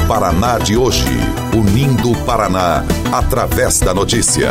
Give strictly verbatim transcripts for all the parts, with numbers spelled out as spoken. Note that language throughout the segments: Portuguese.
Paraná de hoje, unindo o Paraná através da notícia.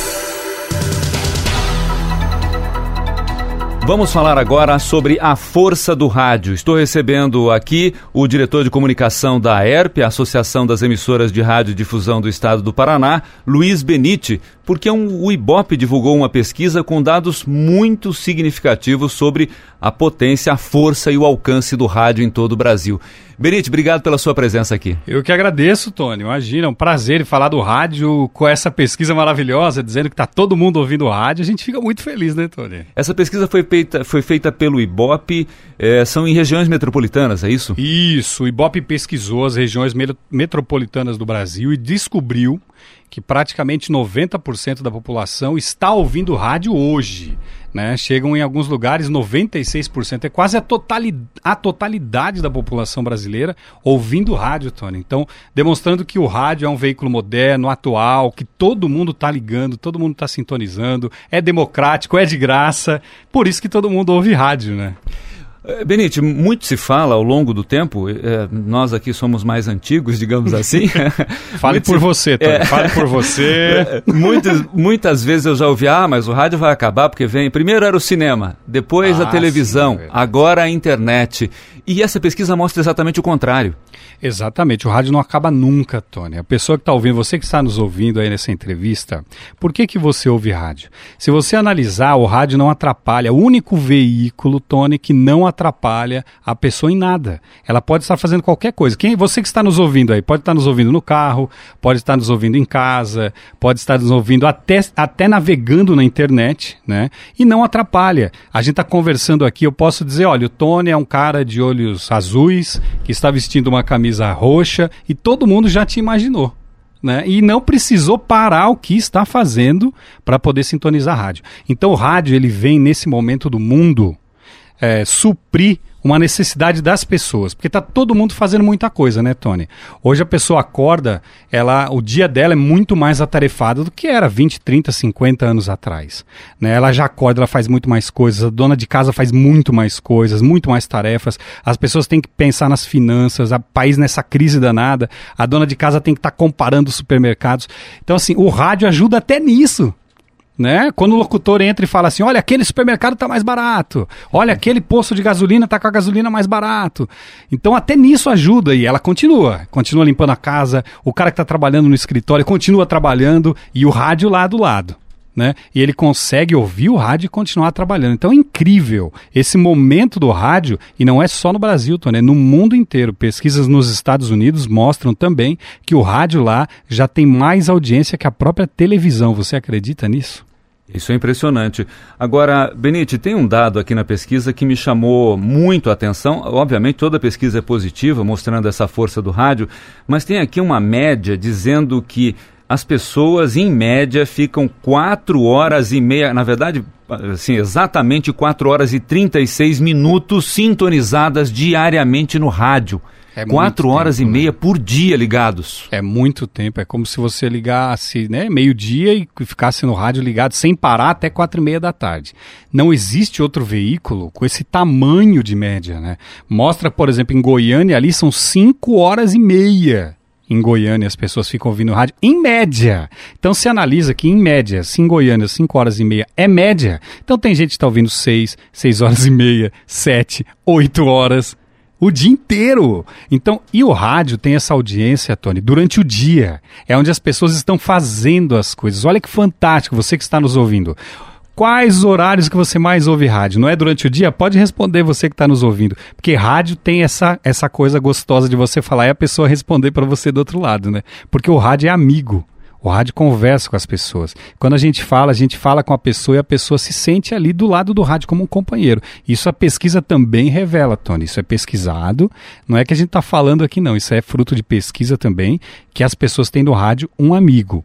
Vamos falar agora sobre a força do rádio. Estou recebendo aqui o diretor de comunicação da A E R P, a Associação das Emissoras de Rádio e Difusão do Estado do Paraná, Luiz Benite, porque um, o Ibope divulgou uma pesquisa com dados muito significativos sobre a potência, a força e o alcance do rádio em todo o Brasil. Benite, obrigado pela sua presença aqui. Eu que agradeço, Tony. Imagina, é um prazer falar do rádio com essa pesquisa maravilhosa, dizendo que está todo mundo ouvindo o rádio. A gente fica muito feliz, né, Tony? Essa pesquisa foi feita, foi feita pelo Ibope, é, são em regiões metropolitanas, é isso? Isso, o Ibope pesquisou as regiões metropolitanas do Brasil e descobriu que praticamente noventa por cento da população está ouvindo rádio hoje, né? Chegam em alguns lugares noventa e seis por cento, é quase a, totali- a totalidade da população brasileira ouvindo rádio, Tony. Então, demonstrando que o rádio é um veículo moderno, atual, que todo mundo está ligando, todo mundo está sintonizando, é democrático, é de graça, por isso que todo mundo ouve rádio, né? Benite, muito se fala ao longo do tempo, é, nós aqui somos mais antigos, digamos assim. Fale por se... você, Tony, é... fale por você. muitas, muitas vezes eu já ouvi, ah, mas o rádio vai acabar porque vem, primeiro era o cinema, depois ah, a televisão, sim, é agora a internet. E essa pesquisa mostra exatamente o contrário. Exatamente, o rádio não acaba nunca, Tony. A pessoa que está ouvindo, você que está nos ouvindo aí nessa entrevista, por que que você ouve rádio? Se você analisar, o rádio não atrapalha, o único veículo, Tony, que não atrapalha a pessoa em nada. Ela pode estar fazendo qualquer coisa. Quem, você que está nos ouvindo aí, pode estar nos ouvindo no carro, pode estar nos ouvindo em casa, pode estar nos ouvindo até, até navegando na internet, né? E não atrapalha. A gente está conversando aqui, eu posso dizer, olha, o Tony é um cara de olhos azuis, que está vestindo uma camisa roxa, e todo mundo já te imaginou, né? E não precisou parar o que está fazendo para poder sintonizar a rádio. Então o rádio, ele vem nesse momento do mundo é, suprir uma necessidade das pessoas, porque está todo mundo fazendo muita coisa, né, Tony? Hoje a pessoa acorda, ela, o dia dela é muito mais atarefado do que era vinte, trinta, cinquenta anos atrás, né? Ela já acorda, ela faz muito mais coisas, a dona de casa faz muito mais coisas, muito mais tarefas, as pessoas têm que pensar nas finanças, o país nessa crise danada, a dona de casa tem que estar tá comparando os supermercados. Então, assim, o rádio ajuda até nisso, né? Quando o locutor entra e fala assim, olha, aquele supermercado está mais barato, olha, aquele posto de gasolina está com a gasolina mais barato. Então até nisso ajuda, e ela continua, continua limpando a casa, o cara que está trabalhando no escritório continua trabalhando, e o rádio lá do lado, né? E ele consegue ouvir o rádio e continuar trabalhando. Então é incrível esse momento do rádio, e não é só no Brasil, Tony, é no mundo inteiro. Pesquisas nos Estados Unidos mostram também que o rádio lá já tem mais audiência que a própria televisão. Você acredita nisso? Isso é impressionante. Agora, Benite, tem um dado aqui na pesquisa que me chamou muito a atenção. Obviamente, toda pesquisa é positiva, mostrando essa força do rádio, mas tem aqui uma média dizendo que as pessoas, em média, ficam quatro horas e meia, na verdade, assim, exatamente quatro horas e trinta e seis minutos sintonizadas diariamente no rádio. É Quatro horas tempo, e meia né? por dia ligados. É muito tempo, é como se você ligasse, né, meio-dia e ficasse no rádio ligado sem parar até quatro e meia da tarde. Não existe outro veículo com esse tamanho de média, né? Mostra, por exemplo, em Goiânia, ali são cinco horas e meia. Em Goiânia as pessoas ficam ouvindo rádio, em média. Então se analisa que em média, se em Goiânia cinco horas e meia é média, então tem gente que está ouvindo seis, seis horas e meia, sete, oito horas. O dia inteiro. Então, e o rádio tem essa audiência, Tony, durante o dia. É onde as pessoas estão fazendo as coisas. Olha que fantástico, você que está nos ouvindo. Quais horários que você mais ouve rádio? Não é durante o dia? Pode responder você que está nos ouvindo. Porque rádio tem essa, essa coisa gostosa de você falar e a pessoa responder para você do outro lado, né? Porque o rádio é amigo. O rádio conversa com as pessoas. Quando a gente fala, a gente fala com a pessoa e a pessoa se sente ali do lado do rádio como um companheiro. Isso a pesquisa também revela, Tony. Isso é pesquisado. Não é que a gente está falando aqui, não. Isso é fruto de pesquisa também, que as pessoas têm no rádio um amigo.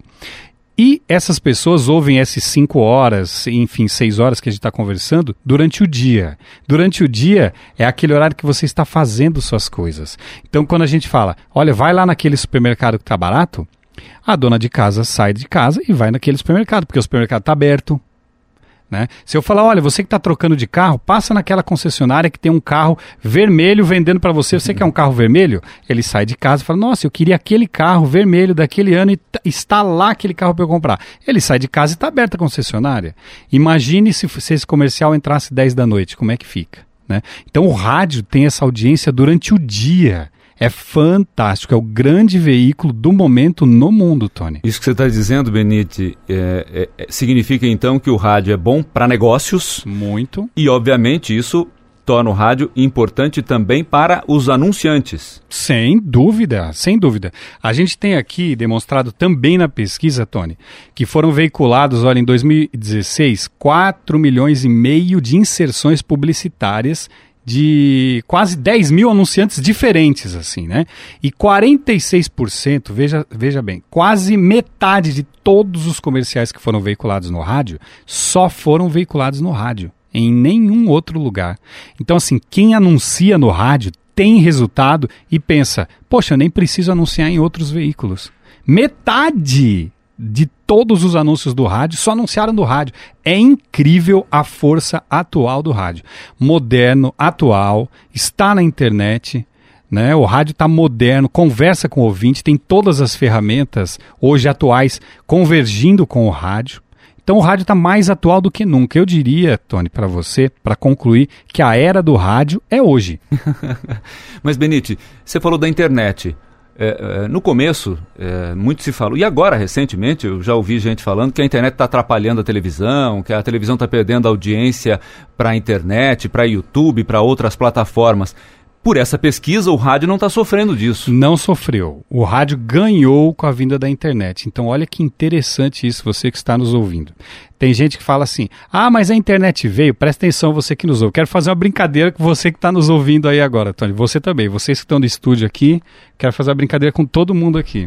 E essas pessoas ouvem essas cinco horas, enfim, seis horas que a gente está conversando, durante o dia. Durante o dia é aquele horário que você está fazendo suas coisas. Então, quando a gente fala, olha, vai lá naquele supermercado que está barato, a dona de casa sai de casa e vai naquele supermercado, porque o supermercado está aberto, Né? Se eu falar, olha, você que está trocando de carro, passa naquela concessionária que tem um carro vermelho vendendo para você, você quer um carro vermelho? Ele sai de casa e fala, nossa, eu queria aquele carro vermelho daquele ano e t- está lá aquele carro para eu comprar. Ele sai de casa e está aberta a concessionária. Imagine se, se esse comercial entrasse dez da noite, como é que fica? Né? Então o rádio tem essa audiência durante o dia. É fantástico, é o grande veículo do momento no mundo, Tony. Isso que você está dizendo, Benite, é, é, significa então que o rádio é bom para negócios. Muito. E, obviamente, isso torna o rádio importante também para os anunciantes. Sem dúvida, sem dúvida. A gente tem aqui demonstrado também na pesquisa, Tony, que foram veiculados, olha, em dois mil e dezesseis, quatro milhões e meio de inserções publicitárias de quase dez mil anunciantes diferentes, assim, né? E quarenta e seis por cento, veja, veja bem, quase metade de todos os comerciais que foram veiculados no rádio só foram veiculados no rádio, em nenhum outro lugar. Então, assim, quem anuncia no rádio tem resultado e pensa, poxa, eu nem preciso anunciar em outros veículos. Metade de todos os anúncios do rádio só anunciaram do rádio. É incrível a força atual do rádio. Moderno, atual, está na internet, né? O rádio está moderno, conversa com o ouvinte, tem todas as ferramentas hoje atuais convergindo com o rádio. Então o rádio está mais atual do que nunca. Eu diria, Tony, para você, para concluir, que a era do rádio é hoje. Mas, Benite, você falou da internet. É, é, no começo, é, muito se falou, e agora, recentemente, eu já ouvi gente falando que a internet está atrapalhando a televisão, que a televisão está perdendo audiência para a internet, para YouTube, para outras plataformas. Por essa pesquisa, o rádio não está sofrendo disso. Não sofreu. O rádio ganhou com a vinda da internet. Então, olha que interessante isso, você que está nos ouvindo. Tem gente que fala assim, ah, mas a internet veio, presta atenção você que nos ouve. Quero fazer uma brincadeira com você que está nos ouvindo aí agora, Tony. Você também, vocês que estão no estúdio aqui, quero fazer uma brincadeira com todo mundo aqui.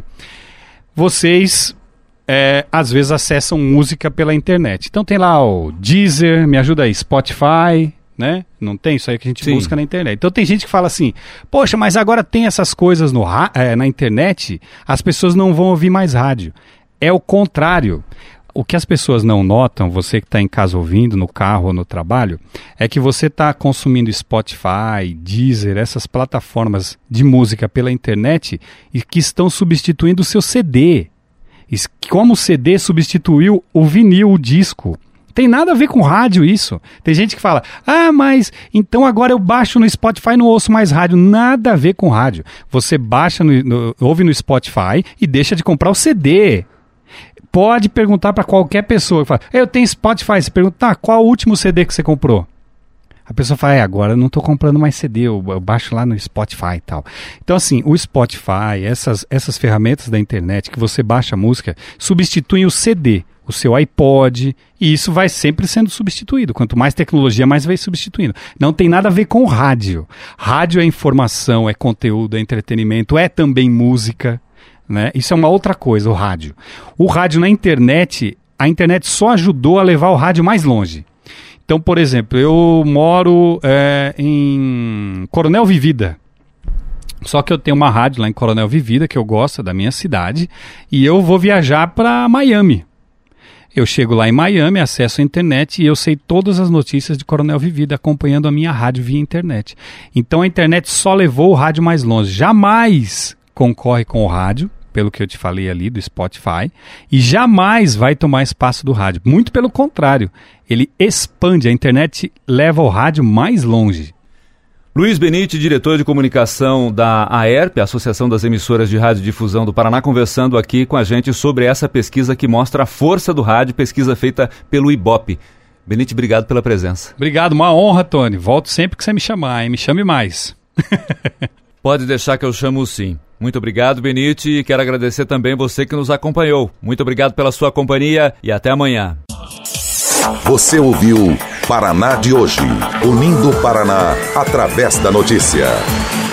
Vocês, é, às vezes, acessam música pela internet. Então tem lá o Deezer, me ajuda aí, Spotify, né? Não tem isso aí que a gente Sim. busca na internet. Então tem gente que fala assim, poxa, mas agora tem essas coisas no, é, na internet, as pessoas não vão ouvir mais rádio. É o contrário. O que as pessoas não notam, você que está em casa ouvindo, no carro ou no trabalho, é que você está consumindo Spotify, Deezer, essas plataformas de música pela internet e que estão substituindo o seu C D. Como o C D substituiu o vinil, o disco. Tem nada a ver com rádio isso. Tem gente que fala, ah, mas então agora eu baixo no Spotify e não ouço mais rádio. Nada a ver com rádio. Você baixa, no, no, ouve no Spotify e deixa de comprar o C D. Pode perguntar para qualquer pessoa que fala, eu tenho Spotify. Você pergunta, tá, qual o último C D que você comprou? A pessoa fala, é, agora eu não estou comprando mais C D, eu, eu baixo lá no Spotify e tal. Então, assim, o Spotify, essas, essas ferramentas da internet que você baixa a música, substituem o C D, o seu iPod, e isso vai sempre sendo substituído. Quanto mais tecnologia, mais vai substituindo. Não tem nada a ver com rádio. Rádio é informação, é conteúdo, é entretenimento, é também música, né? Isso é uma outra coisa, o rádio. O rádio na internet, a internet só ajudou a levar o rádio mais longe. Então, por exemplo, eu moro é, em Coronel Vivida. Só que eu tenho uma rádio lá em Coronel Vivida, que eu gosto, da minha cidade, e eu vou viajar para Miami. Eu chego lá em Miami, acesso a internet e eu sei todas as notícias de Coronel Vivida acompanhando a minha rádio via internet. Então a internet só levou o rádio mais longe. Jamais concorre com o rádio, pelo que eu te falei ali do Spotify, e jamais vai tomar espaço do rádio. Muito pelo contrário, ele expande, a internet leva o rádio mais longe. Luiz Benite, diretor de comunicação da A E R P, Associação das Emissoras de Radiodifusão do Paraná, conversando aqui com a gente sobre essa pesquisa que mostra a força do rádio, pesquisa feita pelo Ibope. Benite, obrigado pela presença. Obrigado, uma honra, Tony. Volto sempre que você me chamar, hein? Me chame mais. Pode deixar que eu chamo sim. Muito obrigado, Benite, e quero agradecer também você que nos acompanhou. Muito obrigado pela sua companhia e até amanhã. Você ouviu Paraná de Hoje, unindo o Paraná através da notícia.